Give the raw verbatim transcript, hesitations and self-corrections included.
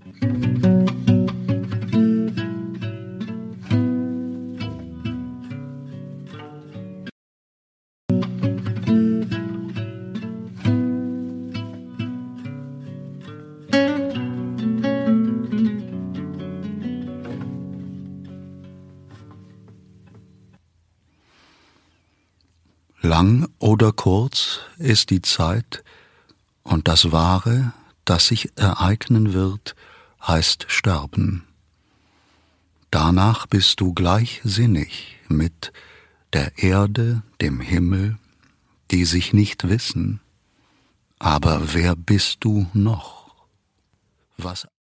Lang oder kurz ist die Zeit, und das Wahre, das sich ereignen wird, heißt Sterben. Danach bist du gleichsinnig mit der Erde, dem Himmel, die sich nicht wissen. Aber wer bist du noch? Was